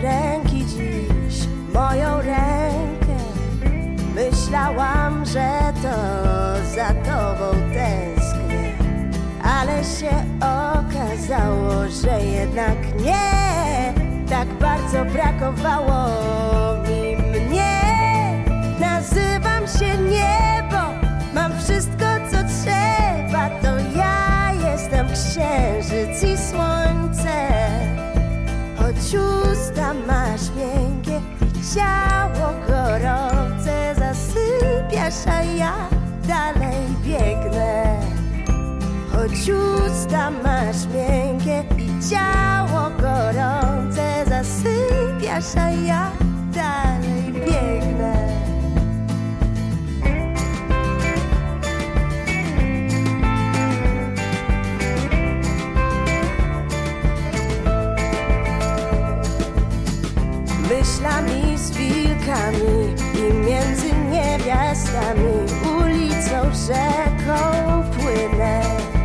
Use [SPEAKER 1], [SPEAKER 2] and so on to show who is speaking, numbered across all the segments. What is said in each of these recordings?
[SPEAKER 1] ręki dziś, moją rękę. Myślałam, że to za tobą tęsknię, ale się okazało, że jednak nie. Tak bardzo brakowało mi mnie. Nazywam się niebo, mam wszystko co trzeba. To ja jestem księżyc i słońce. Choć usta masz miękkie i ciało gorące, zasypiasz, a ja dalej biegnę. Choć usta masz miękkie i ciało gorące, zasypiasz, a ja dalej biegnę. Myślami z wilkami i między niewiastami, ulicą, rzeką płynę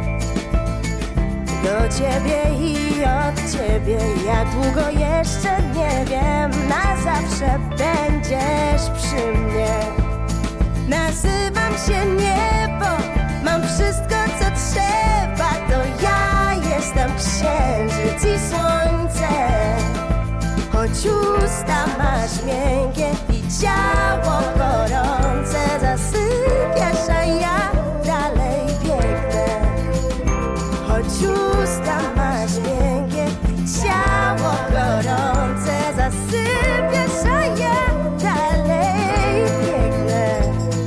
[SPEAKER 1] do ciebie i od ciebie. Jak długo jeszcze nie wiem, na zawsze będziesz przy mnie. Nazywam się niebo, mam wszystko co trzeba. To ja jestem księżyc i słońce. Choć usta masz miękkie i ciało gorące, zasypiasz, a ja dalej biegnę. Choć usta masz miękkie i ciało gorące, zasypiasz, a ja dalej biegnę.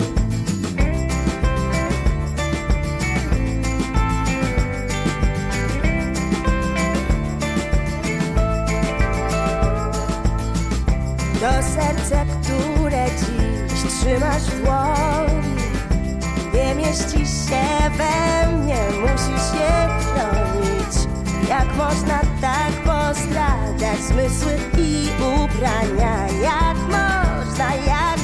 [SPEAKER 1] To serce, które dziś trzymasz w dłoni, nie mieści się we mnie, musisz je chronić. Jak można tak postradać zmysły i ubrania? Jak można ja?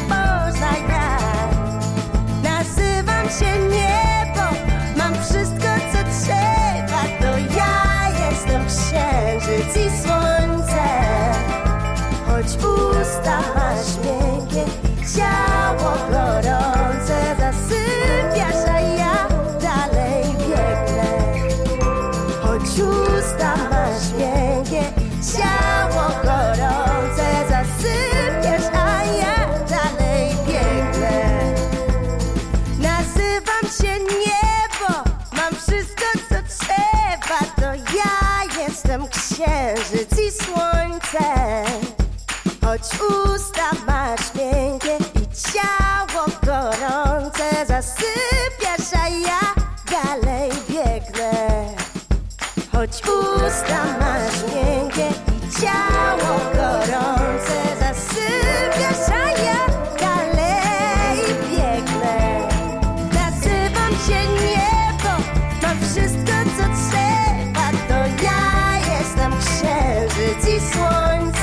[SPEAKER 1] Nazywam się niebo, mam wszystko co trzeba. To ja jestem księżyc i słońce. Choć usta masz miękkie, ciało gorące, zasypiasz, a ja dalej biegnę. Choć usta masz miękkie, ciało gorące, zasypiasz, a ja dalej biegnę. Nazywam się niebo, mam wszystko co trzeba. To ja jestem księżyc i słońce. Choć usta masz miękkie i ciało gorące, zasypiasz, a ja dalej biegnę. Choć usta masz miękkie i ciało gorące, zasypiasz, a ja dalej biegnę. Nazywam się niebo, mam wszystko co trzeba. To ja jestem księżyc i słońce.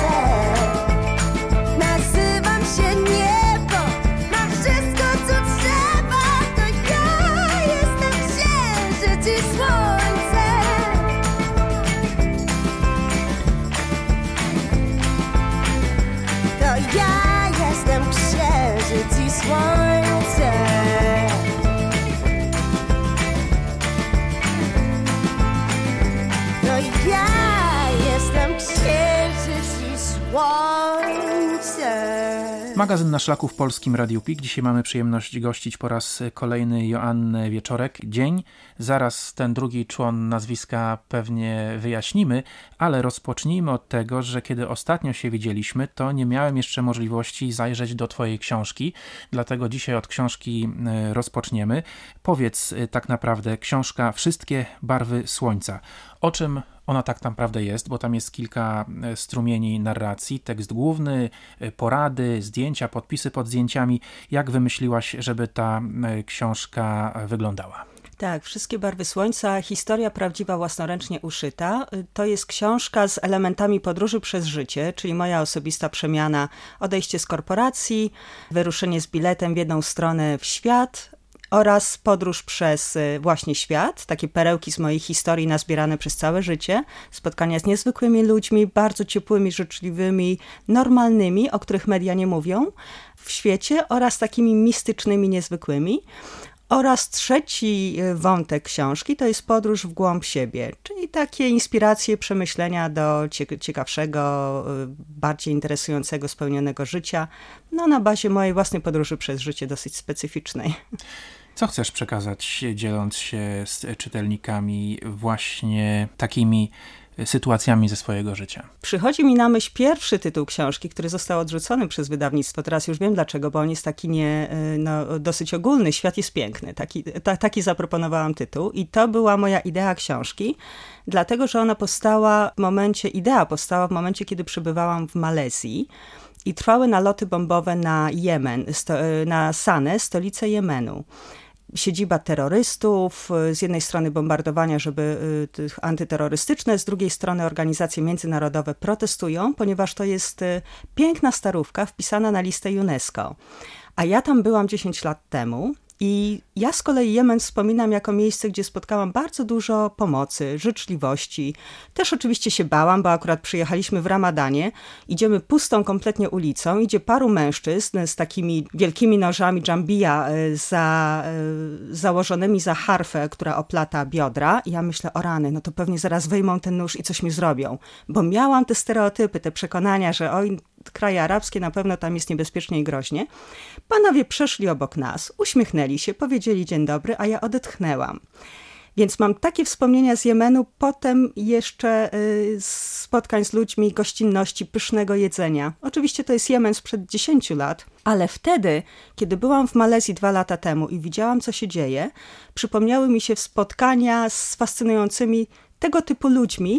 [SPEAKER 1] Nazywam się niebo, mam wszystko co trzeba. To ja jestem księżyc i słońce. To ja jestem księżyc i słońce. To ja jestem księżyc i słońce.
[SPEAKER 2] Magazyn Na Szlaku w Polskim Radiu PIK. Dzisiaj mamy przyjemność gościć po raz kolejny Joannę Wieczorek. Dzień, zaraz ten drugi człon nazwiska pewnie wyjaśnimy, ale rozpocznijmy od tego, że kiedy ostatnio się widzieliśmy, to nie miałem jeszcze możliwości zajrzeć do twojej książki, dlatego dzisiaj od książki rozpoczniemy. Powiedz tak naprawdę, książka Wszystkie barwy słońca. O czym ona tak naprawdę jest, bo tam jest kilka strumieni narracji, tekst główny, porady, zdjęcia, podpisy pod zdjęciami. Jak wymyśliłaś, żeby ta książka wyglądała?
[SPEAKER 3] Tak, Wszystkie barwy słońca, historia prawdziwa własnoręcznie uszyta. To jest książka z elementami podróży przez życie, czyli moja osobista przemiana, odejście z korporacji, wyruszenie z biletem w jedną stronę w świat, oraz podróż przez właśnie świat, takie perełki z mojej historii nazbierane przez całe życie, spotkania z niezwykłymi ludźmi, bardzo ciepłymi, życzliwymi, normalnymi, o których media nie mówią w świecie, oraz takimi mistycznymi, niezwykłymi. Oraz trzeci wątek książki to jest podróż w głąb siebie, czyli takie inspiracje, przemyślenia do ciekawszego, bardziej interesującego, spełnionego życia, no na bazie mojej własnej podróży przez życie dosyć specyficznej.
[SPEAKER 2] Co chcesz przekazać, dzieląc się z czytelnikami właśnie takimi sytuacjami ze swojego życia?
[SPEAKER 3] Przychodzi mi na myśl pierwszy tytuł książki, który został odrzucony przez wydawnictwo. Teraz już wiem dlaczego, bo on jest taki dosyć ogólny. Świat jest piękny. Taki zaproponowałam tytuł i to była moja idea książki, dlatego, że idea powstała w momencie, kiedy przebywałam w Malezji i trwały naloty bombowe na Jemen, na Sanę, stolicę Jemenu. Siedziba terrorystów, z jednej strony bombardowania, tych antyterrorystyczne, z drugiej strony organizacje międzynarodowe protestują, ponieważ to jest piękna starówka wpisana na listę UNESCO. A ja tam byłam 10 lat temu i ja z kolei Jemen wspominam jako miejsce, gdzie spotkałam bardzo dużo pomocy, życzliwości. Też oczywiście się bałam, bo akurat przyjechaliśmy w Ramadanie. Idziemy pustą kompletnie ulicą, idzie paru mężczyzn z takimi wielkimi nożami dżambija założonymi za harfę, która oplata biodra. I ja myślę, o rany, no to pewnie zaraz wyjmą ten nóż i coś mi zrobią. Bo miałam te stereotypy, te przekonania, że kraje arabskie, na pewno tam jest niebezpiecznie i groźnie. Panowie przeszli obok nas, uśmiechnęli się, powiedzieli dzień dobry, a ja odetchnęłam. Więc mam takie wspomnienia z Jemenu, potem jeszcze spotkań z ludźmi, gościnności, pysznego jedzenia. Oczywiście to jest Jemen sprzed 10 lat, ale wtedy, kiedy byłam w Malezji 2 lata temu i widziałam, co się dzieje, przypomniały mi się spotkania z fascynującymi tego typu ludźmi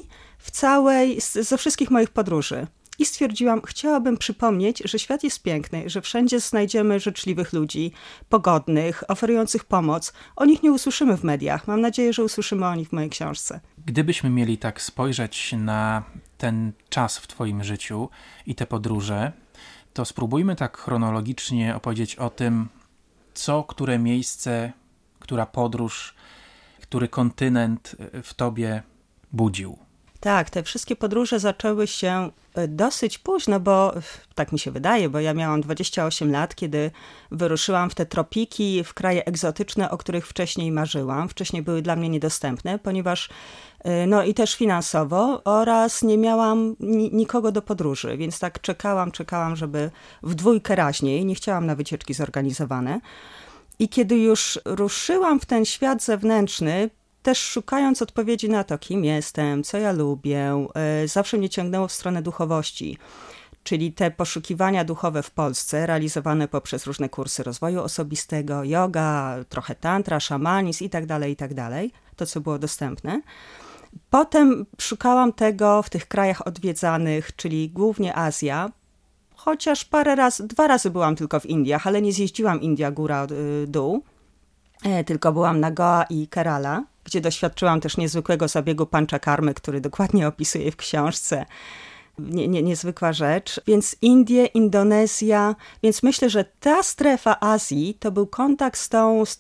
[SPEAKER 3] ze wszystkich moich podróży. I stwierdziłam, chciałabym przypomnieć, że świat jest piękny, że wszędzie znajdziemy życzliwych ludzi, pogodnych, oferujących pomoc. O nich nie usłyszymy w mediach. Mam nadzieję, że usłyszymy o nich w mojej książce.
[SPEAKER 2] Gdybyśmy mieli tak spojrzeć na ten czas w twoim życiu i te podróże, to spróbujmy tak chronologicznie opowiedzieć o tym, które miejsce, która podróż, który kontynent w tobie budził.
[SPEAKER 3] Tak, te wszystkie podróże zaczęły się dosyć późno, bo tak mi się wydaje, bo ja miałam 28 lat, kiedy wyruszyłam w te tropiki, w kraje egzotyczne, o których wcześniej marzyłam. Wcześniej były dla mnie niedostępne, ponieważ i też finansowo oraz nie miałam nikogo do podróży, więc tak czekałam, żeby w dwójkę raźniej, nie chciałam na wycieczki zorganizowane. I kiedy już ruszyłam w ten świat zewnętrzny, też szukając odpowiedzi na to, kim jestem, co ja lubię, zawsze mnie ciągnęło w stronę duchowości. Czyli te poszukiwania duchowe w Polsce, realizowane poprzez różne kursy rozwoju osobistego, yoga, trochę tantra, szamanizm i tak dalej, to co było dostępne. Potem szukałam tego w tych krajach odwiedzanych, czyli głównie Azja, chociaż 2 razy byłam tylko w Indiach, ale nie zjeździłam India góra dół, tylko byłam na Goa i Kerala, gdzie doświadczyłam też niezwykłego zabiegu panchakarmy, który dokładnie opisuję w książce. Niezwykła rzecz. Więc Indie, Indonezja, więc myślę, że ta strefa Azji to był kontakt z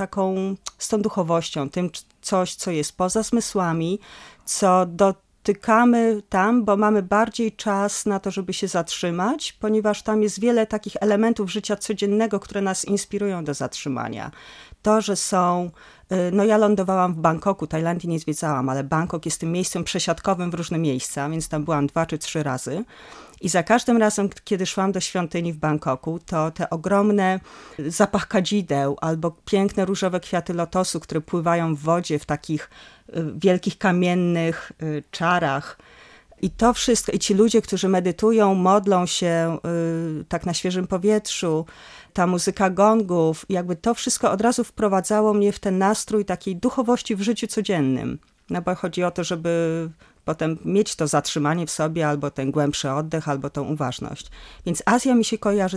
[SPEAKER 3] tą duchowością, tym coś, co jest poza zmysłami, co dotykamy tam, bo mamy bardziej czas na to, żeby się zatrzymać, ponieważ tam jest wiele takich elementów życia codziennego, które nas inspirują do zatrzymania. To, że ja lądowałam w Bangkoku, Tajlandii nie zwiedzałam, ale Bangkok jest tym miejscem przesiadkowym w różne miejsca, więc tam byłam 2 czy 3 razy. I za każdym razem, kiedy szłam do świątyni w Bangkoku, to te ogromne zapach kadzideł albo piękne różowe kwiaty lotosu, które pływają w wodzie w takich wielkich kamiennych czarach. I to wszystko, i ci ludzie, którzy medytują, modlą się tak na świeżym powietrzu, ta muzyka gongów, jakby to wszystko od razu wprowadzało mnie w ten nastrój takiej duchowości w życiu codziennym. No bo chodzi o to, żeby potem mieć to zatrzymanie w sobie, albo ten głębszy oddech, albo tą uważność. Więc Azja mi się kojarzy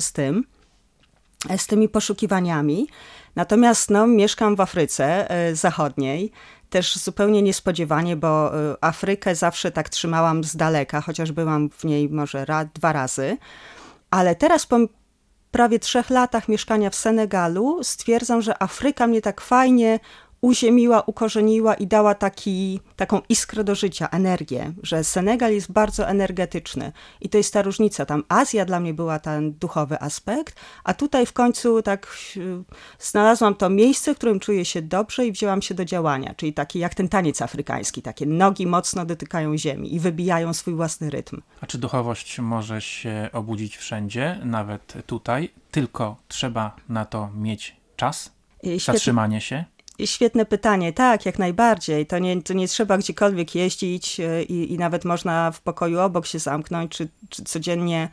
[SPEAKER 3] z tymi poszukiwaniami. Natomiast mieszkam w Afryce Zachodniej, też zupełnie niespodziewanie, bo Afrykę zawsze tak trzymałam z daleka, chociaż byłam w niej może 2 razy. Ale teraz prawie 3 latach mieszkania w Senegalu stwierdzam, że Afryka mnie tak fajnie uziemiła, ukorzeniła i dała taką iskrę do życia, energię, że Senegal jest bardzo energetyczny i to jest ta różnica. Tam Azja dla mnie była ten duchowy aspekt, a tutaj w końcu tak znalazłam to miejsce, w którym czuję się dobrze i wzięłam się do działania, czyli taki jak ten taniec afrykański, takie nogi mocno dotykają ziemi i wybijają swój własny rytm.
[SPEAKER 2] A czy duchowość może się obudzić wszędzie, nawet tutaj, tylko trzeba na to mieć czas? Zatrzymanie się?
[SPEAKER 3] Świetne pytanie. Tak, jak najbardziej. To nie trzeba gdziekolwiek jeździć i nawet można w pokoju obok się zamknąć, czy codziennie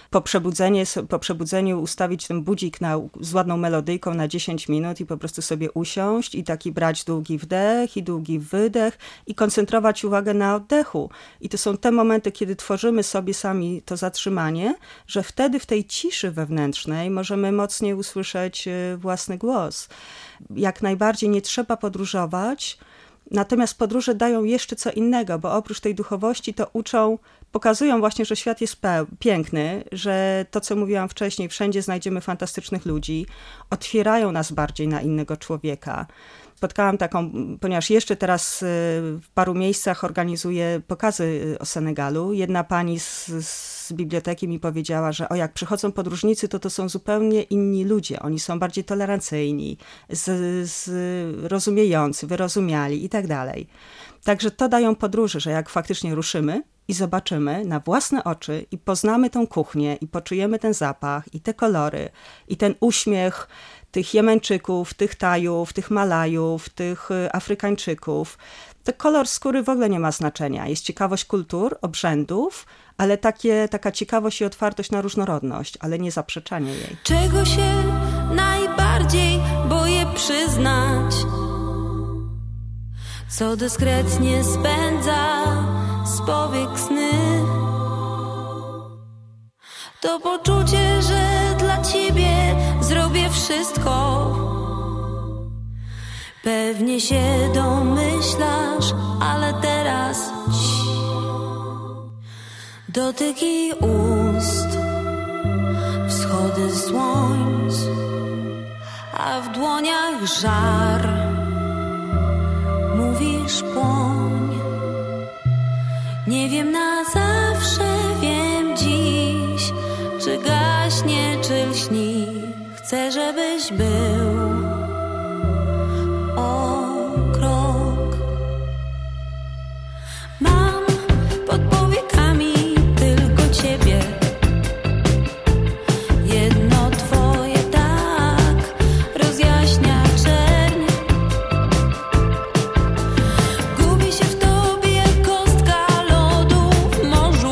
[SPEAKER 3] po przebudzeniu ustawić ten budzik z ładną melodyjką na 10 minut i po prostu sobie usiąść i taki brać długi wdech i długi wydech i koncentrować uwagę na oddechu. I to są te momenty, kiedy tworzymy sobie sami to zatrzymanie, że wtedy w tej ciszy wewnętrznej możemy mocniej usłyszeć własny głos. Jak najbardziej nie trzeba podróżować, natomiast podróże dają jeszcze co innego, bo oprócz tej duchowości to pokazują właśnie, że świat jest piękny, że to, co mówiłam wcześniej, wszędzie znajdziemy fantastycznych ludzi, otwierają nas bardziej na innego człowieka. Spotkałam taką, ponieważ jeszcze teraz w paru miejscach organizuję pokazy o Senegalu. Jedna pani z biblioteki mi powiedziała, że jak przychodzą podróżnicy, to są zupełnie inni ludzie. Oni są bardziej tolerancyjni, rozumiejący, wyrozumiali i tak dalej. Także to dają podróże, że jak faktycznie ruszymy i zobaczymy na własne oczy i poznamy tą kuchnię i poczujemy ten zapach i te kolory i ten uśmiech tych Jemeńczyków, tych Tajów, tych Malajów, tych Afrykańczyków. To kolor skóry w ogóle nie ma znaczenia. Jest ciekawość kultur, obrzędów, ale taka ciekawość i otwartość na różnorodność, ale nie zaprzeczanie jej.
[SPEAKER 1] Czego się najbardziej boję przyznać? Co dyskretnie spędza z powiek sny? To poczucie, że dla ciebie zrobię wszystko. Pewnie się domyślasz, ale teraz dotyki ust, wschody słońc, a w dłoniach żar. Mówisz płoń, nie wiem na zawsze, wiem dziś, czy gaśnie, czy lśni. Chcę, żebyś był o krok. Mam pod powiekami tylko ciebie. Jedno twoje tak rozjaśnia czerń. Gubi się w tobie kostka lodu w morzu.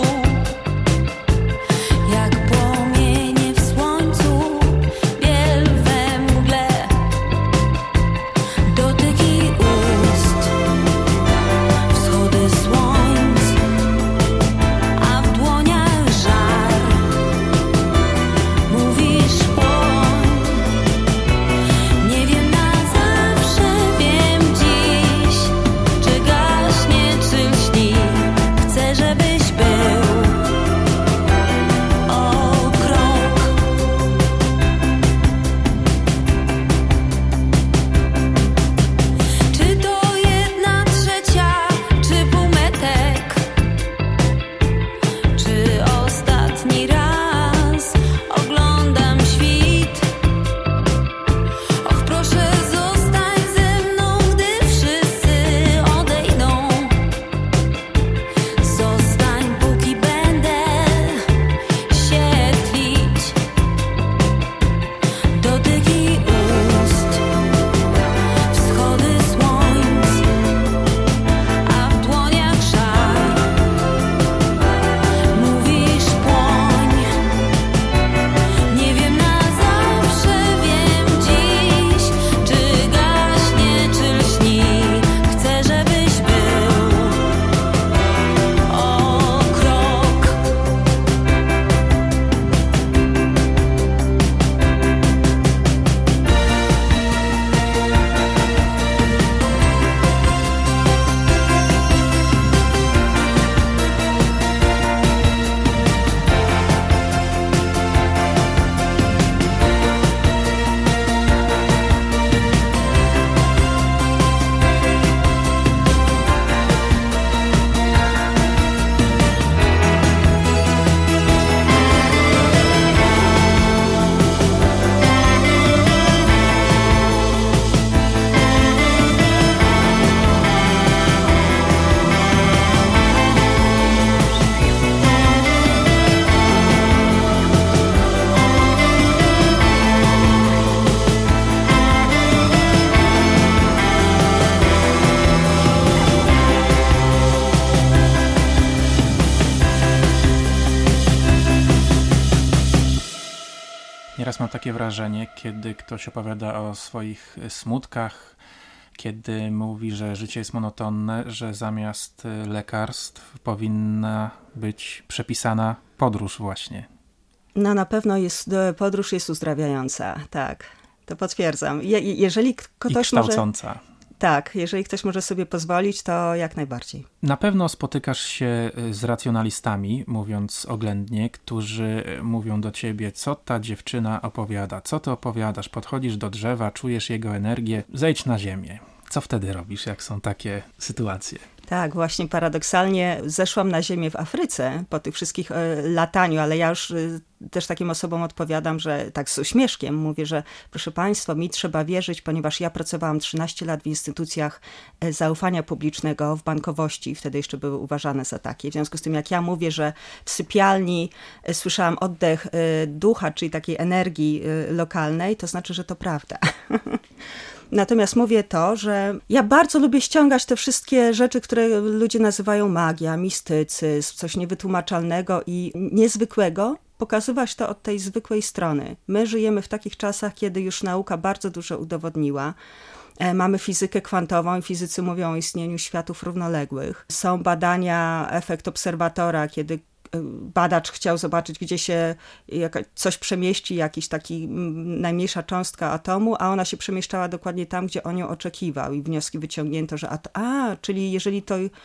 [SPEAKER 1] Jak płomienie w słońcu, biel we mgle.
[SPEAKER 2] mam takie wrażenie, kiedy ktoś opowiada o swoich smutkach, kiedy mówi, że życie jest monotonne, że zamiast lekarstw powinna być przepisana podróż właśnie.
[SPEAKER 3] No na pewno podróż jest uzdrawiająca, tak, to potwierdzam. Jeżeli ktoś
[SPEAKER 2] I kształcąca.
[SPEAKER 3] Tak, jeżeli ktoś może sobie pozwolić, to jak najbardziej.
[SPEAKER 2] Na pewno spotykasz się z racjonalistami, mówiąc oględnie, którzy mówią do ciebie, co ta dziewczyna opowiada, co ty opowiadasz, podchodzisz do drzewa, czujesz jego energię, zejdź na ziemię. Co wtedy robisz, jak są takie sytuacje?
[SPEAKER 3] Tak, właśnie paradoksalnie zeszłam na ziemię w Afryce po tych wszystkich lataniu, ale ja już też takim osobom odpowiadam, że tak z uśmieszkiem mówię, że proszę Państwa, mi trzeba wierzyć, ponieważ ja pracowałam 13 lat w instytucjach zaufania publicznego, w bankowości, wtedy jeszcze były uważane za takie. W związku z tym, jak ja mówię, że w sypialni słyszałam oddech ducha, czyli takiej energii lokalnej, to znaczy, że to prawda. Natomiast mówię to, że ja bardzo lubię ściągać te wszystkie rzeczy, które ludzie nazywają magia, mistycyzm, coś niewytłumaczalnego i niezwykłego, pokazywać to od tej zwykłej strony. My żyjemy w takich czasach, kiedy już nauka bardzo dużo udowodniła. Mamy fizykę kwantową i fizycy mówią o istnieniu światów równoległych. Są badania, efekt obserwatora, kiedy badacz chciał zobaczyć, gdzie się coś przemieści, jakiś taki najmniejsza cząstka atomu, a ona się przemieszczała dokładnie tam, gdzie on ją oczekiwał i wnioski wyciągnięto, że czyli jeżeli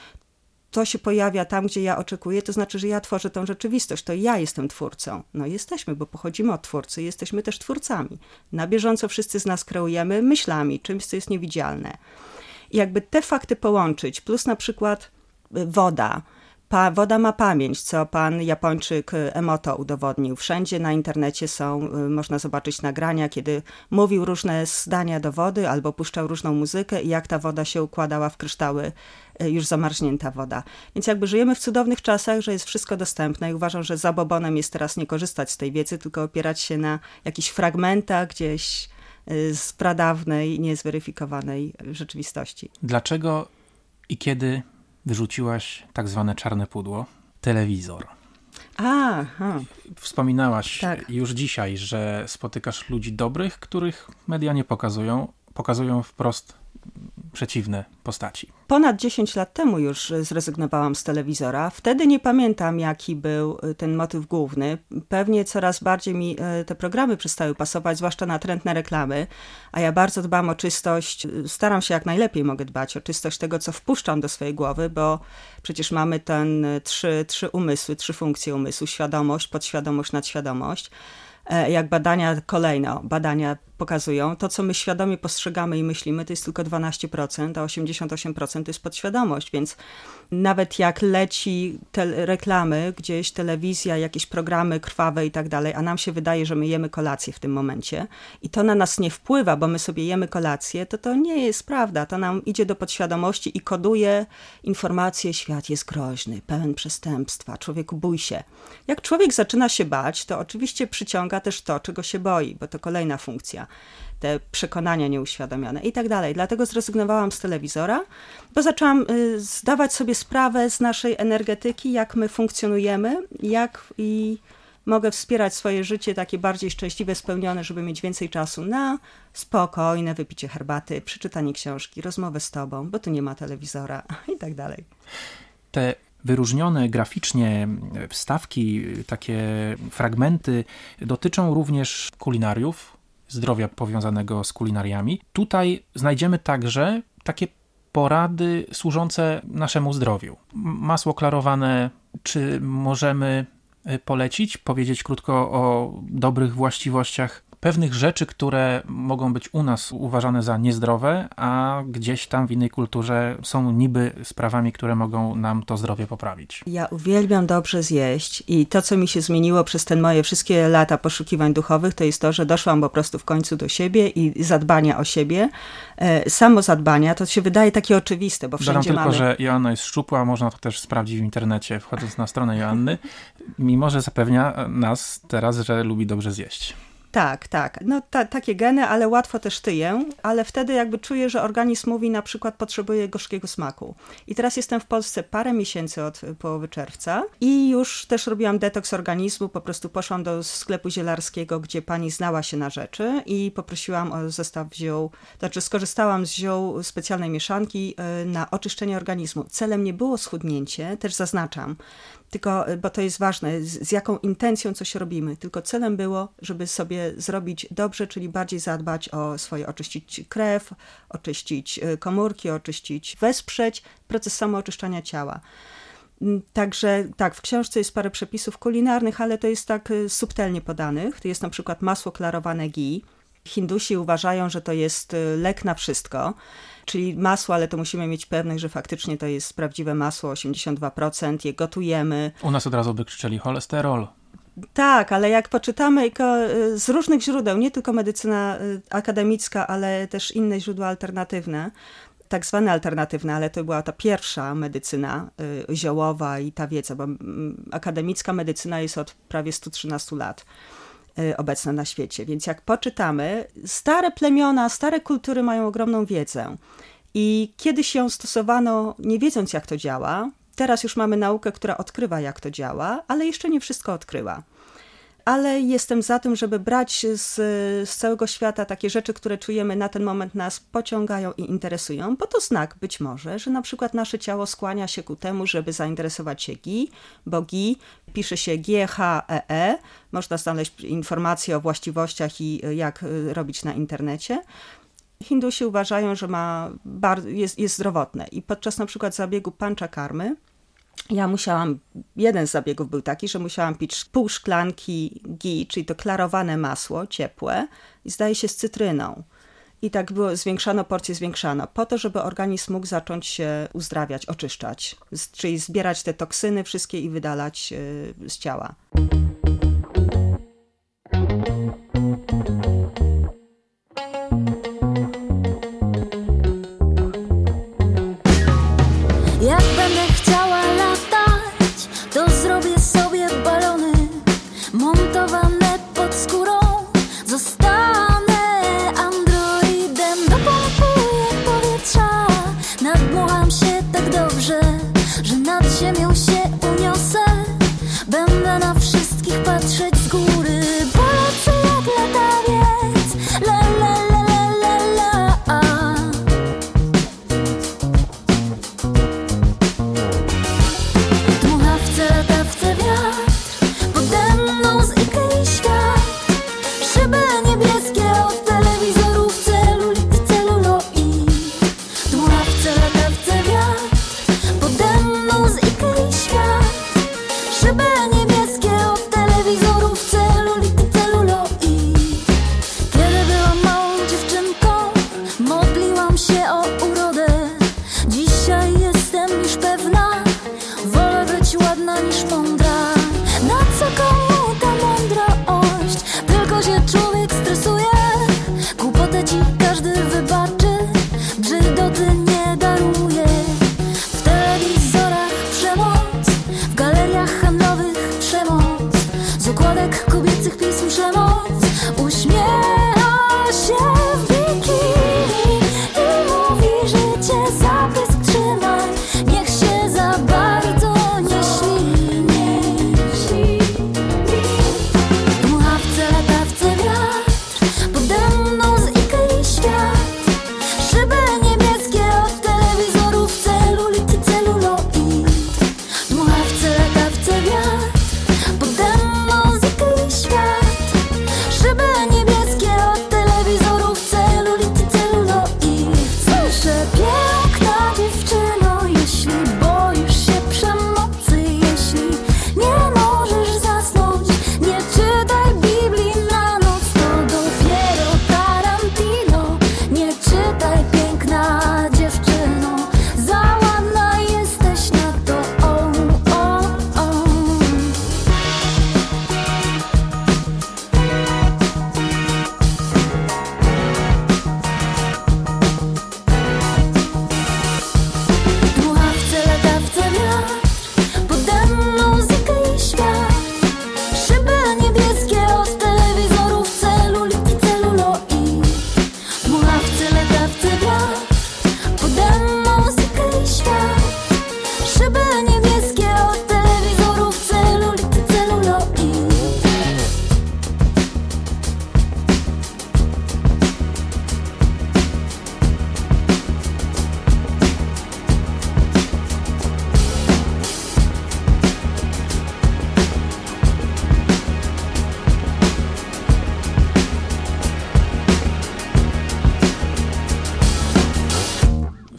[SPEAKER 3] to się pojawia tam, gdzie ja oczekuję, to znaczy, że ja tworzę tą rzeczywistość, to ja jestem twórcą. No jesteśmy, bo pochodzimy od twórcy, jesteśmy też twórcami. Na bieżąco wszyscy z nas kreujemy myślami, czymś, co jest niewidzialne. I jakby te fakty połączyć, plus na przykład woda. Woda ma pamięć, co pan Japończyk Emoto udowodnił. Wszędzie na internecie można zobaczyć nagrania, kiedy mówił różne zdania do wody albo puszczał różną muzykę i jak ta woda się układała w kryształy, już zamarznięta woda. Więc jakby żyjemy w cudownych czasach, że jest wszystko dostępne i uważam, że zabobonem jest teraz nie korzystać z tej wiedzy, tylko opierać się na jakichś fragmentach gdzieś z pradawnej, niezweryfikowanej rzeczywistości.
[SPEAKER 2] Dlaczego i kiedy wyrzuciłaś tak zwane czarne pudło? Telewizor. Wspominałaś już dzisiaj, że spotykasz ludzi dobrych, których media nie pokazują wprost przeciwne postaci.
[SPEAKER 3] Ponad 10 lat temu już zrezygnowałam z telewizora. Wtedy nie pamiętam, jaki był ten motyw główny. Pewnie coraz bardziej mi te programy przestały pasować, zwłaszcza natrętne reklamy. A ja bardzo dbam o czystość, staram się jak najlepiej mogę dbać o czystość tego, co wpuszczam do swojej głowy, bo przecież mamy trzy umysły, 3 funkcje umysłu: świadomość, podświadomość, nadświadomość. Jak badania pokazują, to co my świadomie postrzegamy i myślimy, to jest tylko 12%, a 88% to jest podświadomość, więc nawet jak leci reklamy, gdzieś telewizja, jakieś programy krwawe i tak dalej, a nam się wydaje, że my jemy kolację w tym momencie i to na nas nie wpływa, bo my sobie jemy kolację, to nie jest prawda, to nam idzie do podświadomości i koduje informacje: świat jest groźny, pełen przestępstwa, człowieku bój się. Jak człowiek zaczyna się bać, to oczywiście przyciąga też to, czego się boi, bo to kolejna funkcja. Te przekonania nieuświadomione i tak dalej. Dlatego zrezygnowałam z telewizora, bo zaczęłam zdawać sobie sprawę z naszej energetyki, jak my funkcjonujemy, i mogę wspierać swoje życie takie bardziej szczęśliwe, spełnione, żeby mieć więcej czasu na spokojne wypicie herbaty, przeczytanie książki, rozmowę z tobą, bo tu nie ma telewizora i tak dalej.
[SPEAKER 2] Te wyróżnione graficznie wstawki, takie fragmenty dotyczą również kulinariów, zdrowia powiązanego z kulinariami. Tutaj znajdziemy także takie porady służące naszemu zdrowiu. Masło klarowane, czy możemy polecić, powiedzieć krótko o dobrych właściwościach pewnych rzeczy, które mogą być u nas uważane za niezdrowe, a gdzieś tam w innej kulturze są niby sprawami, które mogą nam to zdrowie poprawić.
[SPEAKER 3] Ja uwielbiam dobrze zjeść i to, co mi się zmieniło przez te moje wszystkie lata poszukiwań duchowych, to jest to, że doszłam po prostu w końcu do siebie i zadbania o siebie. Samo zadbania, to się wydaje takie oczywiste, bo wszędzie
[SPEAKER 2] Dodam tylko, że Joanna jest szczupła, można to też sprawdzić w internecie, wchodząc na stronę Joanny, mimo że zapewnia nas teraz, że lubi dobrze zjeść.
[SPEAKER 3] Tak. No takie geny, ale łatwo też tyję, ale wtedy jakby czuję, że organizm mówi na przykład potrzebuje gorzkiego smaku. I teraz jestem w Polsce parę miesięcy od połowy czerwca i już też robiłam detoks organizmu, po prostu poszłam do sklepu zielarskiego, gdzie pani znała się na rzeczy i poprosiłam o zestaw ziół, znaczy skorzystałam z ziół specjalnej mieszanki na oczyszczenie organizmu. Celem nie było schudnięcie, też zaznaczam, tylko, bo to jest ważne, z jaką intencją coś robimy. Tylko celem było, żeby sobie zrobić dobrze, czyli bardziej zadbać o swoje, oczyścić krew, oczyścić komórki, wesprzeć proces samooczyszczania ciała. Także tak, w książce jest parę przepisów kulinarnych, ale to jest tak subtelnie podanych. To jest na przykład masło klarowane ghee. Hindusi uważają, że to jest lek na wszystko, czyli masło, ale to musimy mieć pewność, że faktycznie to jest prawdziwe masło, 82%, je gotujemy.
[SPEAKER 2] U nas od razu by krzyczeli cholesterol.
[SPEAKER 3] Tak, ale jak poczytamy z różnych źródeł, nie tylko medycyna akademicka, ale też inne źródła alternatywne, tak zwane alternatywne, ale to była ta pierwsza medycyna ziołowa i ta wiedza, bo akademicka medycyna jest od prawie 113 lat. Obecne na świecie. Więc jak poczytamy, stare plemiona, stare kultury mają ogromną wiedzę i kiedyś ją stosowano nie wiedząc jak to działa. Teraz już mamy naukę, która odkrywa jak to działa, ale jeszcze nie wszystko odkryła. Ale jestem za tym, żeby brać z całego świata takie rzeczy, które czujemy na ten moment nas pociągają i interesują, bo to znak być może, że na przykład nasze ciało skłania się ku temu, żeby zainteresować się ghee, bo ghee pisze się G-H-E-E, można znaleźć informacje o właściwościach i jak robić na internecie. Hindusi uważają, że jest zdrowotne i podczas na przykład zabiegu panchakarmy jeden z zabiegów był taki, że musiałam pić pół szklanki ghee, czyli to klarowane masło, ciepłe, i zdaje się z cytryną. I tak było, porcję zwiększano, po to, żeby organizm mógł zacząć się uzdrawiać, oczyszczać, czyli zbierać te toksyny wszystkie i wydalać z ciała.
[SPEAKER 1] Jak będę chciała latać, to zrobię sobie balony montowane pod skórą. Zostanę androidem, dopompuję powietrza. Nadmucham się tak dobrze, że nad ziemią się uniosę. Będę na wszystkich patrzeć z góry, polecę jak latawiec. La la la la la la.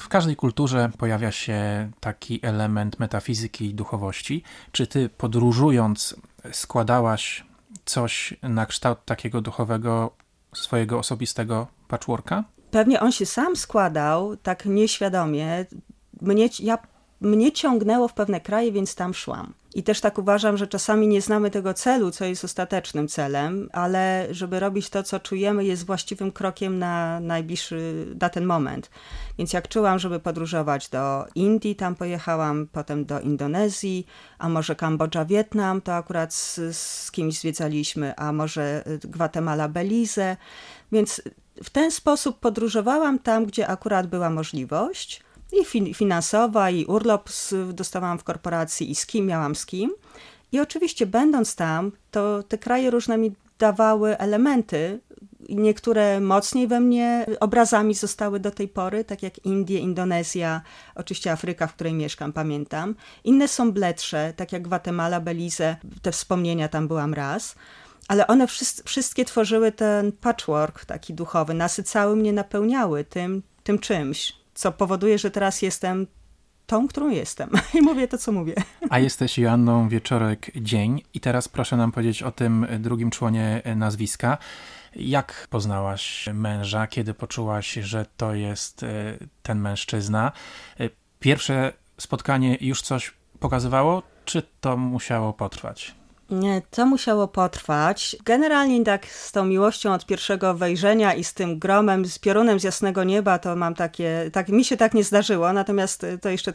[SPEAKER 2] każdej kulturze pojawia się taki element metafizyki i duchowości. Czy ty podróżując składałaś coś na kształt takiego duchowego swojego osobistego patchworka?
[SPEAKER 3] Pewnie on się sam składał, tak nieświadomie. Mnie ciągnęło w pewne kraje, więc tam szłam. I też tak uważam, że czasami nie znamy tego celu, co jest ostatecznym celem, ale żeby robić to, co czujemy, jest właściwym krokiem na ten moment. Więc jak czułam, żeby podróżować do Indii, tam pojechałam, potem do Indonezji, a może Kambodża, Wietnam, to akurat z kimś zwiedzaliśmy, a może Gwatemala, Belize. Więc w ten sposób podróżowałam tam, gdzie akurat była możliwość. I finansowa, i urlop dostawałam w korporacji, i z kim miałam z kim. I oczywiście będąc tam, to te kraje różne mi dawały elementy. Niektóre mocniej we mnie obrazami zostały do tej pory, tak jak Indie, Indonezja, oczywiście Afryka, w której mieszkam, pamiętam. Inne są bledsze, tak jak Gwatemala, Belize, te wspomnienia, tam byłam raz. Ale one wszystkie tworzyły ten patchwork taki duchowy, nasycały mnie, napełniały tym czymś, co powoduje, że teraz jestem tą, którą jestem. I mówię to, co mówię.
[SPEAKER 2] A jesteś Joanną Wieczorek-Dzień i teraz proszę nam powiedzieć o tym drugim członie nazwiska. Jak poznałaś męża? Kiedy poczułaś, że to jest ten mężczyzna? Pierwsze spotkanie już coś pokazywało, czy to musiało potrwać?
[SPEAKER 3] Nie, to musiało potrwać. Generalnie tak z tą miłością od pierwszego wejrzenia i z tym gromem, z piorunem z jasnego nieba, to mam mi się tak nie zdarzyło, natomiast to jeszcze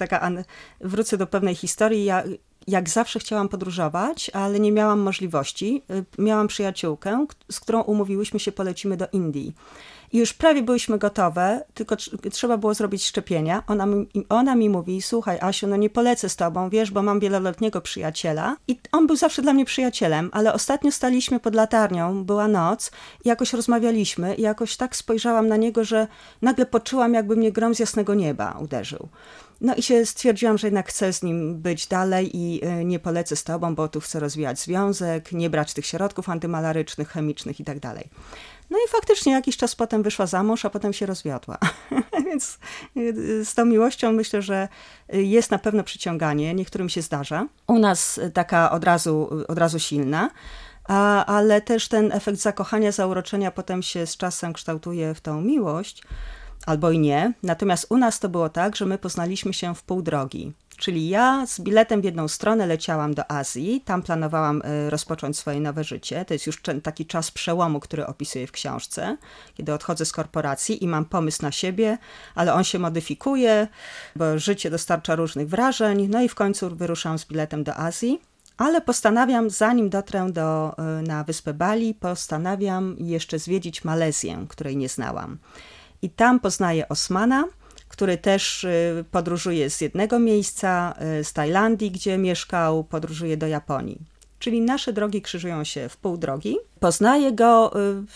[SPEAKER 3] wrócę do pewnej historii. Ja jak zawsze chciałam podróżować, ale nie miałam możliwości. Miałam przyjaciółkę, z którą umówiłyśmy się, polecimy do Indii. I już prawie byłyśmy gotowe, tylko trzeba było zrobić szczepienia. Ona mi mówi: słuchaj, Asiu, no nie polecę z tobą, wiesz, bo mam wieloletniego przyjaciela. I on był zawsze dla mnie przyjacielem, ale ostatnio staliśmy pod latarnią, była noc i jakoś rozmawialiśmy i jakoś tak spojrzałam na niego, że nagle poczułam, jakby mnie grom z jasnego nieba uderzył. No i się stwierdziłam, że jednak chcę z nim być dalej i nie polecę z tobą, bo tu chcę rozwijać związek, nie brać tych środków antymalarycznych, chemicznych i tak dalej. No i faktycznie jakiś czas potem wyszła za mąż, a potem się rozwiodła. Więc z tą miłością myślę, że jest na pewno przyciąganie, niektórym się zdarza. U nas taka od razu silna, ale też ten efekt zakochania, zauroczenia potem się z czasem kształtuje w tą miłość, albo i nie. Natomiast u nas to było tak, że my poznaliśmy się w pół drogi. Czyli ja z biletem w jedną stronę leciałam do Azji, tam planowałam rozpocząć swoje nowe życie. To jest już taki czas przełomu, który opisuję w książce, kiedy odchodzę z korporacji i mam pomysł na siebie, ale on się modyfikuje, bo życie dostarcza różnych wrażeń. No i w końcu wyruszam z biletem do Azji. Ale postanawiam, zanim dotrę na wyspę Bali, postanawiam jeszcze zwiedzić Malezję, której nie znałam. I tam poznaję Osmana, który też podróżuje z jednego miejsca, z Tajlandii, gdzie mieszkał, podróżuje do Japonii. Czyli nasze drogi krzyżują się w pół drogi. Poznaję go,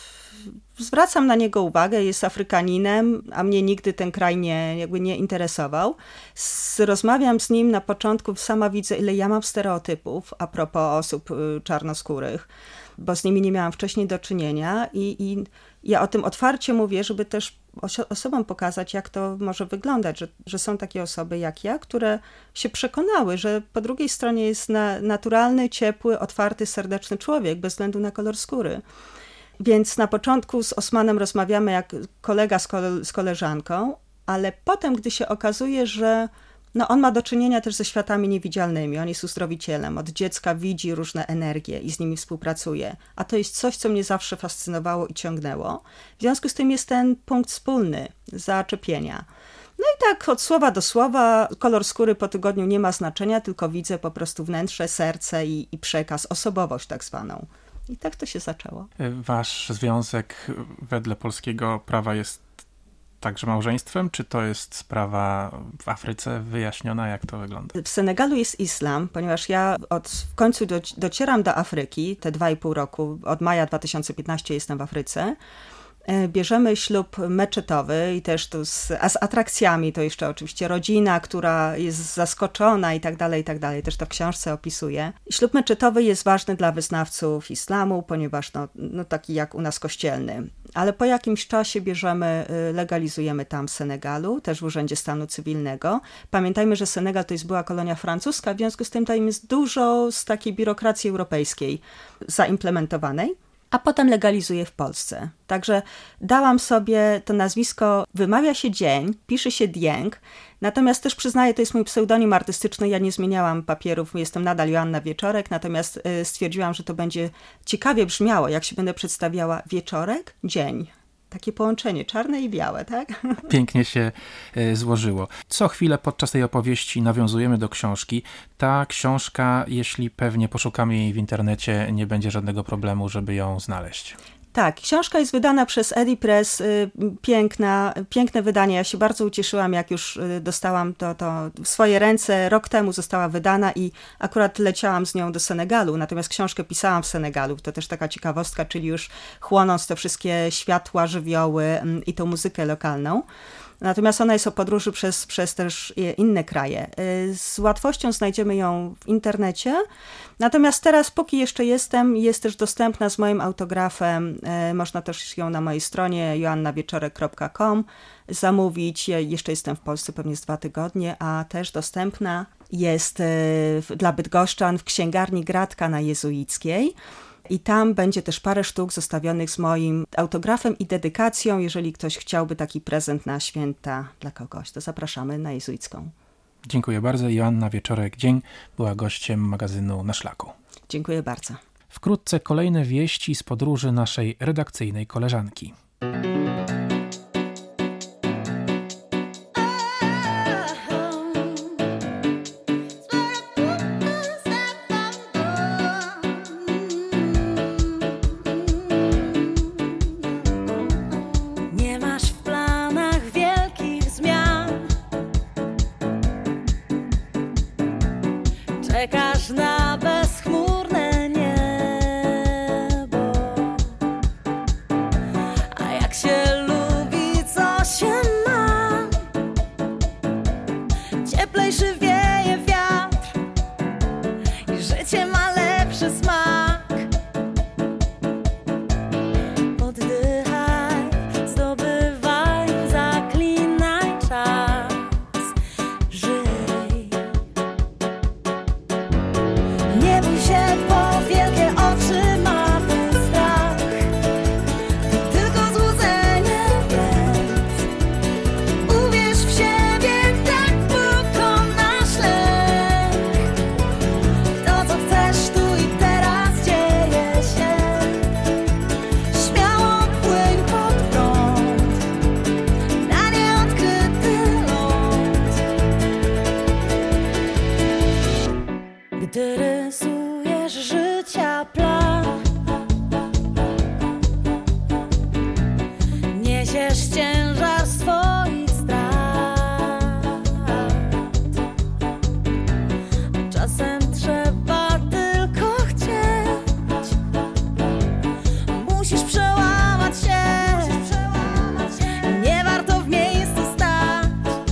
[SPEAKER 3] zwracam na niego uwagę, jest Afrykaninem, a mnie nigdy ten kraj nie interesował. Rozmawiam z nim na początku, sama widzę, ile ja mam stereotypów a propos osób czarnoskórych, bo z nimi nie miałam wcześniej do czynienia i ja o tym otwarcie mówię, żeby też osobom pokazać, jak to może wyglądać, że są takie osoby jak ja, które się przekonały, że po drugiej stronie jest naturalny, ciepły, otwarty, serdeczny człowiek, bez względu na kolor skóry. Więc na początku z Osmanem rozmawiamy jak kolega z koleżanką, ale potem, gdy się okazuje, że on ma do czynienia też ze światami niewidzialnymi, on jest uzdrowicielem, od dziecka widzi różne energie i z nimi współpracuje, a to jest coś, co mnie zawsze fascynowało i ciągnęło. W związku z tym jest ten punkt wspólny, zaczepienia. No i tak od słowa do słowa, kolor skóry po tygodniu nie ma znaczenia, tylko widzę po prostu wnętrze, serce i przekaz, osobowość tak zwaną. I tak to się zaczęło.
[SPEAKER 2] Wasz związek wedle polskiego prawa jest także małżeństwem, czy to jest sprawa w Afryce wyjaśniona, jak to wygląda?
[SPEAKER 3] W Senegalu jest islam, ponieważ ja w końcu docieram do Afryki, te 2,5 roku, od maja 2015 jestem w Afryce. Bierzemy ślub meczetowy i też tu z atrakcjami, to jeszcze oczywiście rodzina, która jest zaskoczona i tak dalej, też to w książce opisuję. Ślub meczetowy jest ważny dla wyznawców islamu, ponieważ taki jak u nas kościelny. ale po jakimś czasie legalizujemy tam w Senegalu, też w Urzędzie Stanu Cywilnego. Pamiętajmy, że Senegal to była kolonia francuska, w związku z tym tam jest dużo z takiej biurokracji europejskiej zaimplementowanej, a potem legalizuję w Polsce. Także dałam sobie to nazwisko, wymawia się Dzień, pisze się Dieng, natomiast też przyznaję, to jest mój pseudonim artystyczny, ja nie zmieniałam papierów, jestem nadal Joanna Wieczorek, natomiast stwierdziłam, że to będzie ciekawie brzmiało, jak się będę przedstawiała Wieczorek, Dzień. Takie połączenie, czarne i białe, tak?
[SPEAKER 2] Pięknie się złożyło. Co chwilę podczas tej opowieści nawiązujemy do książki. Ta książka, jeśli pewnie poszukamy jej w internecie, nie będzie żadnego problemu, żeby ją znaleźć.
[SPEAKER 3] Tak, książka jest wydana przez Eddy Press, piękne wydanie. Ja się bardzo ucieszyłam, jak już dostałam to w swoje ręce. Rok temu została wydana i akurat leciałam z nią do Senegalu, natomiast książkę pisałam w Senegalu. To też taka ciekawostka, czyli już chłonąc te wszystkie światła, żywioły i tą muzykę lokalną. Natomiast ona jest o podróży przez też inne kraje. Z łatwością znajdziemy ją w internecie. Natomiast teraz, póki jeszcze jest też dostępna z moim autografem. Można też ją na mojej stronie joannawieczorek.com zamówić. Ja jeszcze jestem w Polsce pewnie z 2 tygodnie, a też dostępna jest dla bydgoszczan w księgarni Gratka na Jezuickiej. I tam będzie też parę sztuk zostawionych z moim autografem i dedykacją. Jeżeli ktoś chciałby taki prezent na święta dla kogoś, to zapraszamy na Jezuicką.
[SPEAKER 2] Dziękuję bardzo. Joanna Wieczorek-Dzień była gościem magazynu Na Szlaku.
[SPEAKER 3] Dziękuję bardzo.
[SPEAKER 2] Wkrótce kolejne wieści z podróży naszej redakcyjnej koleżanki.
[SPEAKER 1] Czekasz na bezchmurne niebo, a jak się lubi, co się ma, cieplejszy wieje wiatr i życie ma lepszy smak. Oddychaj, zdobywaj, zaklinaj czas, żyj. Nie bój się, bo wielkie oczy ma ten strach. To tylko złudzenie, więc uwierz w siebie, tak pokonasz lęk. To, co chcesz tu i teraz dzieje się. Śmiało płyń pod prąd na nieodkryty ląd. Gdy rysujesz życia plan, niesiesz ciężar swoich strat. Czasem trzeba tylko chcieć, musisz przełamać się, nie warto w miejscu stać.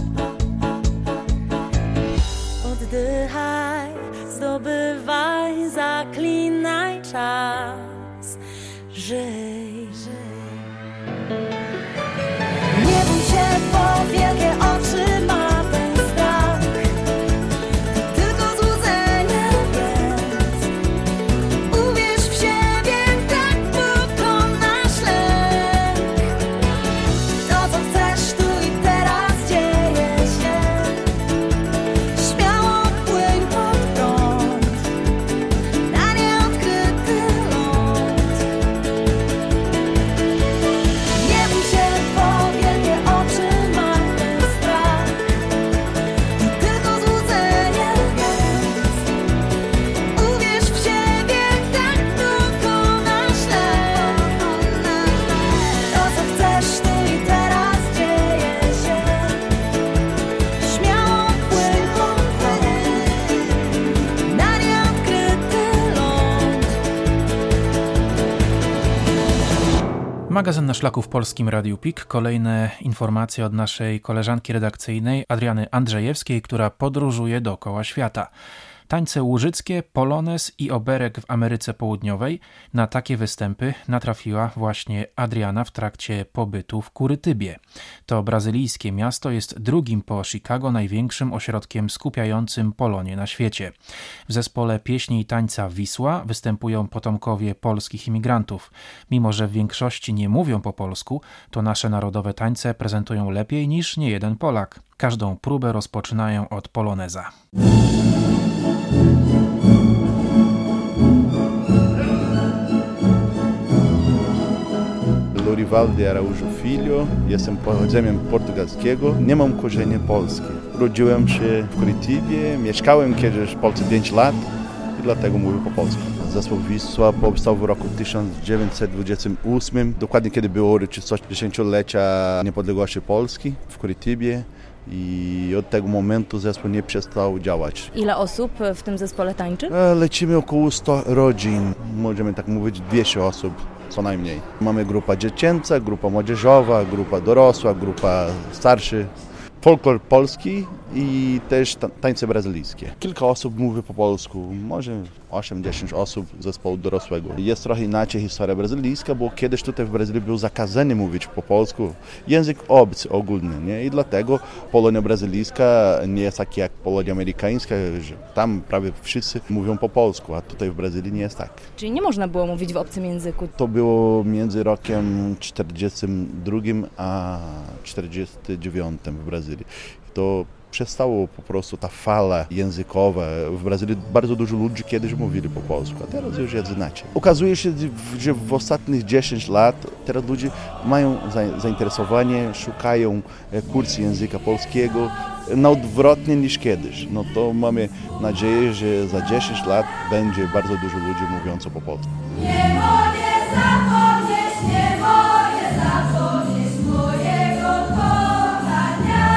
[SPEAKER 1] Oddychaj, zdobywaj, zaklinaj czas, żyj. Nie bój się, bo wielkie oczy ma ten strach. To tylko złudzenie, więc uwierz w siebie, tak pokonasz lęk. To, co chcesz tu i teraz dzieje się. Śmiało płyń pod prąd na nieodkryty ląd. Nie bój się, bo wielkie oczy ma ten strach. To tylko złudzenie, więc uwierz w siebie, tak pokonasz lęk. To, co chcesz tu i teraz dzieje się. Śmiało płyń pod prąd na nieodkryty ląd.
[SPEAKER 2] Magazyn Na Szlaku w Polskim Radiu PIK. Kolejne informacje od naszej koleżanki redakcyjnej Adriany Andrzejewskiej, która podróżuje dookoła świata. Tańce łużyckie, polonez i oberek w Ameryce Południowej. Na takie występy natrafiła właśnie Adriana w trakcie pobytu w Kurytybie. To brazylijskie miasto jest drugim po Chicago największym ośrodkiem skupiającym Polonię na świecie. W zespole pieśni i tańca Wisła występują potomkowie polskich imigrantów. Mimo że w większości nie mówią po polsku, to nasze narodowe tańce prezentują lepiej niż niejeden Polak. Każdą próbę rozpoczynają od poloneza.
[SPEAKER 4] Lorivaldi Araújo Filho, jestem pochodzeniem portugalskiego, nie mam korzeni polskie. Urodziłem się w Kurytybie, mieszkałem kiedyś w Polsce 5 lat i dlatego mówię po polsku. Zespół Wisła powstał w roku 1928, dokładnie kiedy było uroczystość 10-lecia niepodległości Polski w Kurytybie. I od tego momentu zespół nie przestał działać.
[SPEAKER 5] Ile osób w tym zespole tańczy?
[SPEAKER 4] Lecimy około 100 rodzin, możemy tak mówić 200 osób co najmniej. Mamy grupa dziecięca, grupa młodzieżowa, grupa dorosła, grupa starszy. Folklor polski i też tańce brazylijskie. Kilka osób mówi po polsku, może 8-10 osób zespołu dorosłego. Jest trochę inaczej historia brazylijska, bo kiedyś tutaj w Brazylii był zakazany mówić po polsku. Język obcy ogólny, nie? I dlatego Polonia brazylijska nie jest taka jak Polonia amerykańska, że tam prawie wszyscy mówią po polsku, a tutaj w Brazylii nie jest tak.
[SPEAKER 5] Czyli nie można było mówić w obcym języku?
[SPEAKER 4] To było między rokiem 42 a 49 w Brazylii. To przestało po prostu ta fala językowa. W Brazylii bardzo dużo ludzi kiedyś mówili po polsku, a teraz już jest inaczej. Okazuje się, że w ostatnich 10 lat teraz ludzie mają zainteresowanie, szukają kursy języka polskiego na odwrotnie niż kiedyś. No to mamy nadzieję, że za 10 lat będzie bardzo dużo ludzi mówiących po polsku.
[SPEAKER 1] Nie mogę zapomnieć, nie mogę zapomnieć mojego kochania.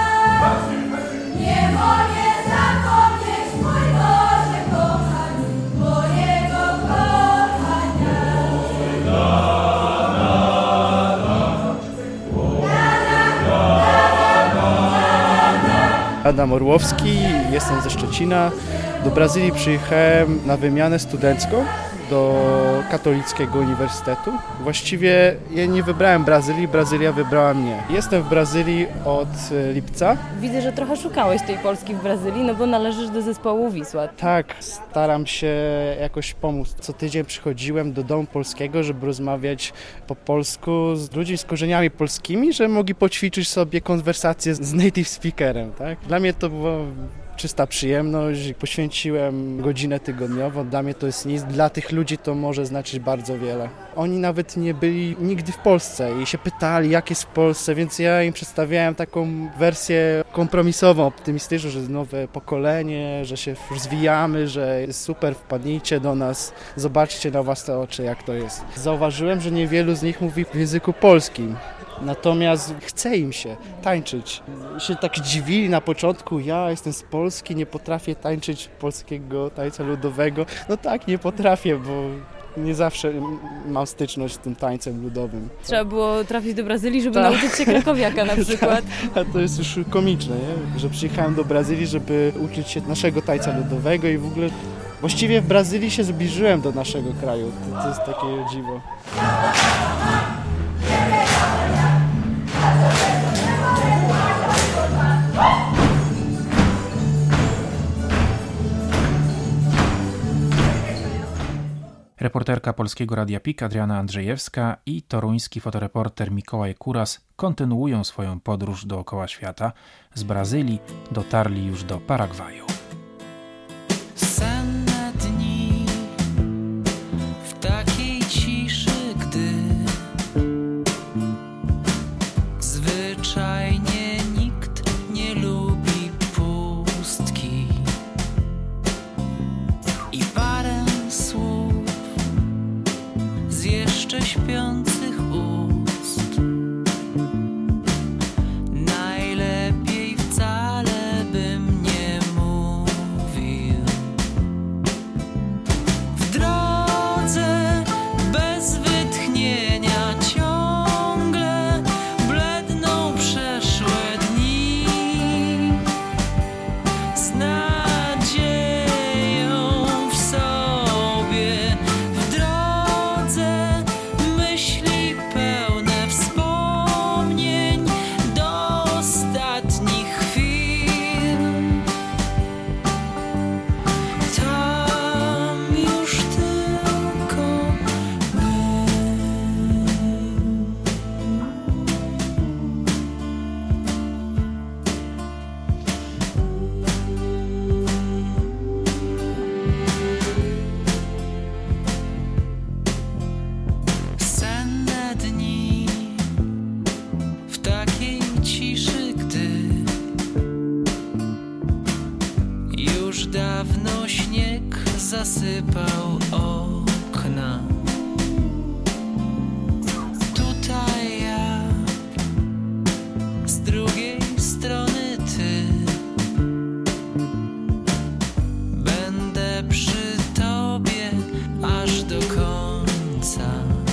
[SPEAKER 1] Nie mogę zapomnieć, mój Boże kochany, mojego kochania.
[SPEAKER 6] Adam Orłowski, jestem ze Szczecina. Do Brazylii przyjechałem na wymianę studencką do Katolickiego Uniwersytetu. Właściwie ja nie wybrałem Brazylii, Brazylia wybrała mnie. Jestem w Brazylii od lipca.
[SPEAKER 5] Widzę, że trochę szukałeś tej Polski w Brazylii, no bo należysz do zespołu Wisła.
[SPEAKER 6] Tak, staram się jakoś pomóc. Co tydzień przychodziłem do domu polskiego, żeby rozmawiać po polsku z ludźmi z korzeniami polskimi, żeby mogli poćwiczyć sobie konwersację z native speakerem. Tak? Dla mnie to było czysta przyjemność. Poświęciłem godzinę tygodniowo. Dla mnie to jest nic. Dla tych ludzi to może znaczyć bardzo wiele. Oni nawet nie byli nigdy w Polsce i się pytali, jak jest w Polsce, więc ja im przedstawiałem taką wersję kompromisową, optymistyczną, że jest nowe pokolenie, że się rozwijamy, że jest super, wpadnijcie do nas, zobaczcie na własne oczy, jak to jest. Zauważyłem, że niewielu z nich mówi w języku polskim. Natomiast chce im się tańczyć. Się tak dziwili na początku, ja jestem z Polski, nie potrafię tańczyć polskiego tańca ludowego. No tak, nie potrafię, bo nie zawsze mam styczność z tym tańcem ludowym.
[SPEAKER 5] Trzeba było trafić do Brazylii, żeby nauczyć się krakowiaka na przykład.
[SPEAKER 6] A to jest już komiczne, nie? Że przyjechałem do Brazylii, żeby uczyć się naszego tańca ludowego i w ogóle właściwie w Brazylii się zbliżyłem do naszego kraju. To jest takie dziwo.
[SPEAKER 2] Reporterka Polskiego Radia PIK Adriana Andrzejewska i toruński fotoreporter Mikołaj Kuras kontynuują swoją podróż dookoła świata. Z Brazylii dotarli już do Paragwaju.
[SPEAKER 7] Senne dni w takiej ciszy, gdy zwyczajnie nikt nie lubi pustki i parę słów z jeszcze śpiących ust. Najlepiej wcale bym nie mówił. dawno śnieg zasypał okna. Tutaj ja, z drugiej strony ty. Będę przy tobie aż do końca.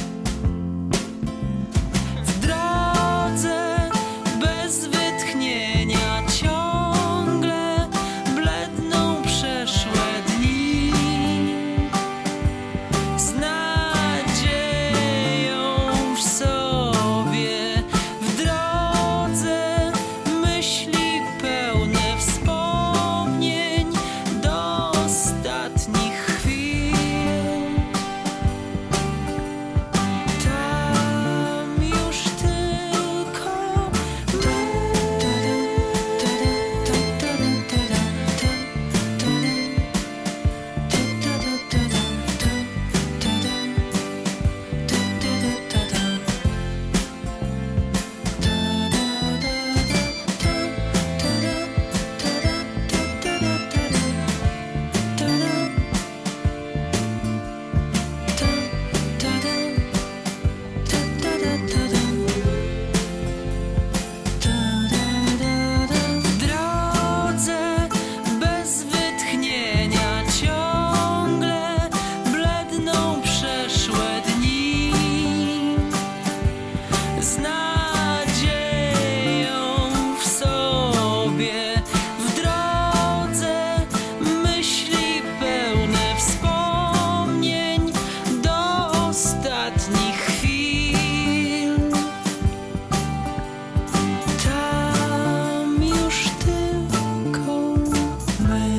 [SPEAKER 7] W drodze bez wytchnienia ciągle bledną przeszłe dni. Z nadzieją w sobie, w drodze myśli pełne wspomnień do ostatnich chwil. Tam już tylko w drodze bez wytchnienia ciągle bledną przeszłe dni. Z nadzieją w sobie, w drodze myśli pełne wspomnień do ostatnich chwil. Tam już tylko my.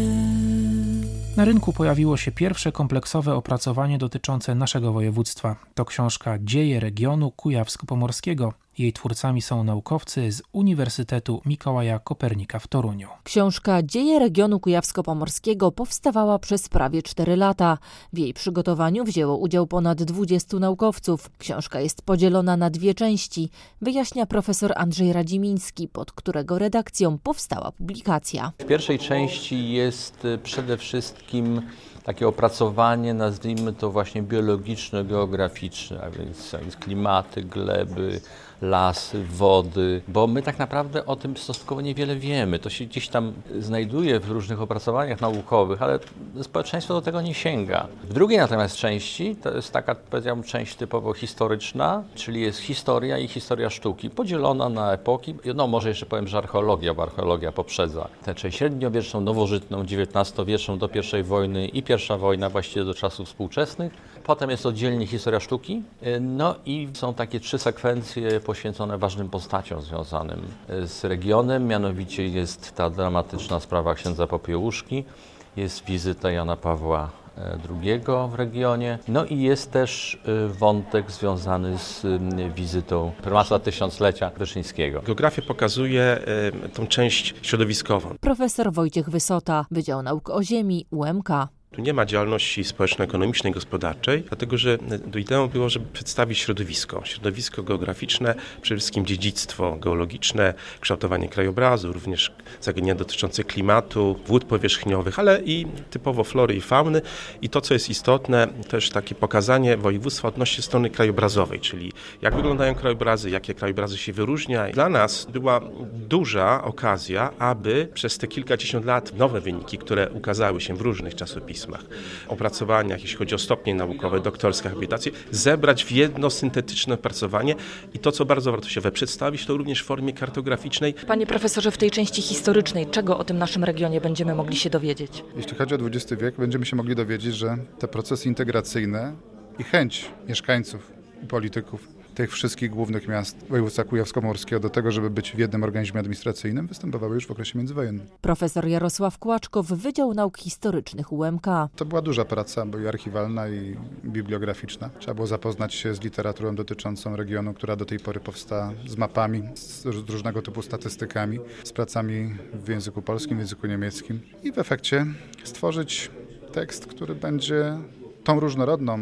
[SPEAKER 2] Na rynku pojawiło się pierwsze kompleksowe opracowanie dotyczące naszego województwa. To książka Dzieje regionu kujawsko-pomorskiego. Jej twórcami są naukowcy z Uniwersytetu Mikołaja Kopernika w Toruniu.
[SPEAKER 8] Książka Dzieje regionu kujawsko-pomorskiego powstawała przez prawie 4 lata. W jej przygotowaniu wzięło udział ponad 20 naukowców. Książka jest podzielona na 2 części, wyjaśnia profesor Andrzej Radzimiński, pod którego redakcją powstała publikacja.
[SPEAKER 9] W pierwszej części jest przede wszystkim takie opracowanie, nazwijmy to właśnie biologiczno-geograficzne, a więc klimaty, gleby, lasy, wody, bo my tak naprawdę o tym stosunkowo niewiele wiemy. To się gdzieś tam znajduje w różnych opracowaniach naukowych, ale społeczeństwo do tego nie sięga. W drugiej natomiast części, to jest taka, powiedziałbym, część typowo historyczna, czyli jest historia i historia sztuki, podzielona na epoki. No może jeszcze powiem, że archeologia, bo archeologia poprzedza tę część średniowieczną, nowożytną, XIX-wieczną do I wojny i pierwsza wojna właściwie do czasów współczesnych. Potem jest oddzielnie historia sztuki, no i są takie 3 sekwencje poświęcone ważnym postaciom związanym z regionem, mianowicie jest ta dramatyczna sprawa księdza Popiełuszki, jest wizyta Jana Pawła II w regionie, no i jest też wątek związany z wizytą prymasa tysiąclecia Wyszyńskiego.
[SPEAKER 10] Geografia pokazuje tą część środowiskową.
[SPEAKER 8] Profesor Wojciech Wysota, Wydział Nauk o Ziemi, UMK.
[SPEAKER 10] Tu nie ma działalności społeczno-ekonomicznej, gospodarczej, dlatego że ideą było, żeby przedstawić środowisko geograficzne, przede wszystkim dziedzictwo geologiczne, kształtowanie krajobrazu, również zagadnienia dotyczące klimatu, wód powierzchniowych, ale i typowo flory i fauny. I to, co jest istotne, też takie pokazanie województwa odnośnie strony krajobrazowej, czyli jak wyglądają krajobrazy, jakie krajobrazy się wyróżnia. Dla nas była duża okazja, aby przez te kilkadziesiąt lat nowe wyniki, które ukazały się w różnych czasopismach, opracowaniach, jeśli chodzi o stopnie naukowe, doktorskie, habilitacje, zebrać w jedno syntetyczne opracowanie i to, co bardzo wartościowe, przedstawić to również w formie kartograficznej.
[SPEAKER 11] Panie profesorze, w tej części historycznej, czego o tym naszym regionie będziemy mogli się dowiedzieć?
[SPEAKER 12] Jeśli chodzi o XX wiek, będziemy się mogli dowiedzieć, że te procesy integracyjne i chęć mieszkańców i polityków tych wszystkich głównych miast województwa kujawsko-pomorskiego do tego, żeby być w jednym organizmie administracyjnym, występowały już w okresie międzywojennym.
[SPEAKER 8] Profesor Jarosław Kłaczkow, Wydział Nauk Historycznych UMK.
[SPEAKER 12] To była duża praca, bo i archiwalna, i bibliograficzna. Trzeba było zapoznać się z literaturą dotyczącą regionu, która do tej pory powstała, z mapami, z różnego typu statystykami, z pracami w języku polskim, w języku niemieckim i w efekcie stworzyć tekst, który będzie tą różnorodną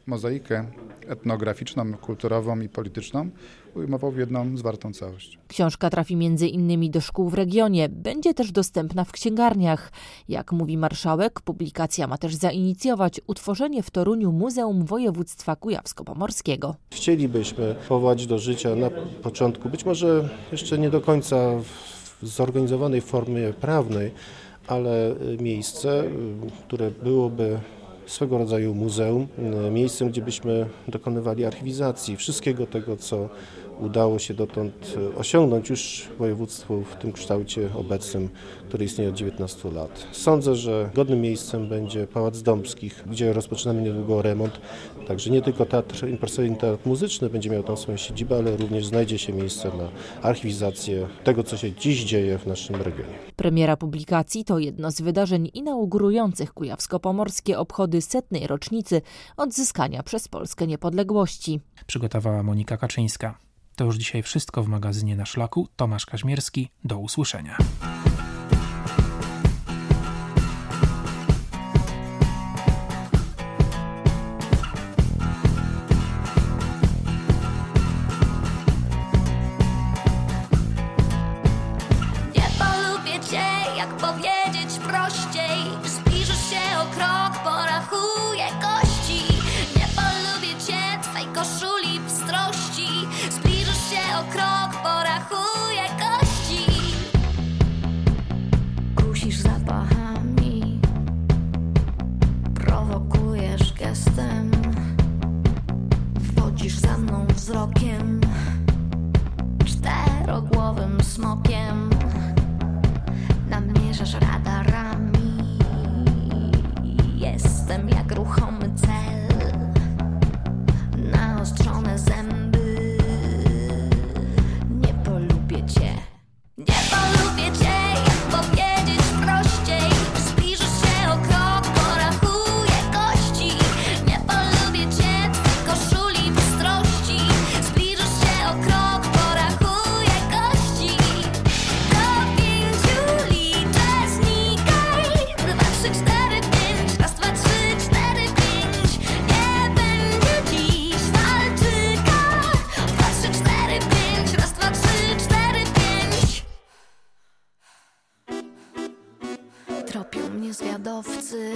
[SPEAKER 12] mozaikę etnograficzną, kulturową i polityczną ujmował w jedną zwartą całość.
[SPEAKER 8] Książka trafi m.in. do szkół w regionie. Będzie też dostępna w księgarniach. Jak mówi marszałek, publikacja ma też zainicjować utworzenie w Toruniu Muzeum Województwa Kujawsko-Pomorskiego.
[SPEAKER 13] Chcielibyśmy powołać do życia na początku, być może jeszcze nie do końca w zorganizowanej formie prawnej, ale miejsce, które byłoby swego rodzaju muzeum, miejscem, gdzie byśmy dokonywali archiwizacji wszystkiego tego, co udało się dotąd osiągnąć już województwu w tym kształcie obecnym, który istnieje od 19 lat. Sądzę, że godnym miejscem będzie Pałac Dąbskich, gdzie rozpoczynamy niedługo remont. Także nie tylko Teatr Impresyjny, Teatr Muzyczny będzie miał tam swoją siedzibę, ale również znajdzie się miejsce na archiwizację tego, co się dziś dzieje w naszym regionie.
[SPEAKER 8] Premiera publikacji to jedno z wydarzeń inaugurujących kujawsko-pomorskie obchody 100. rocznicy odzyskania przez Polskę niepodległości.
[SPEAKER 2] Przygotowała Monika Kaczyńska. To już dzisiaj wszystko w magazynie Na Szlaku. Tomasz Kaźmierski. Do usłyszenia.
[SPEAKER 1] Nie polubię cię, jak powiedzieć prościej. Zbliżysz się o krok, porachuję kości. Nie polubię cię, twej koszuli bystrości. Zbliżysz się o krok, porachuję kości. Kusisz zapachami, prowokujesz gestem. Wchodzisz za mną wzrokiem, czterogłowym smokiem. Namierzasz radarami, jestem jak ruchomy cel. Naostrzone zęby, nie polubię cię. Nie polubię cię, jak powiedzieć prościej. Zbliżysz się o krok, porachuję kości. Nie polubię cię, twej koszuli bystrości. Zbliżysz się o krok, porachuję kości. Do 5 liczę, znikaj. 2, 3, 4, 5. Raz, 2, 3, 4, 5. Nie będzie dziś walczyka. 2, 3, 4, 5. Raz, 2, 3, 4, 5. Tropią mnie zwiadowcy,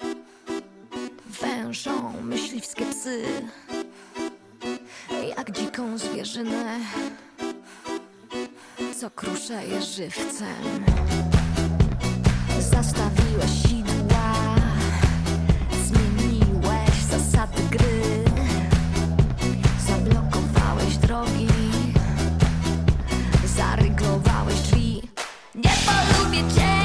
[SPEAKER 1] wężą myśliwskie psy. Jak dziką zwierzynę, co kruszeje żywcem. Zastawiłeś sidła, zmieniłeś zasady gry. Zablokowałeś drogi, zaryglowałeś drzwi. Nie polubię cię,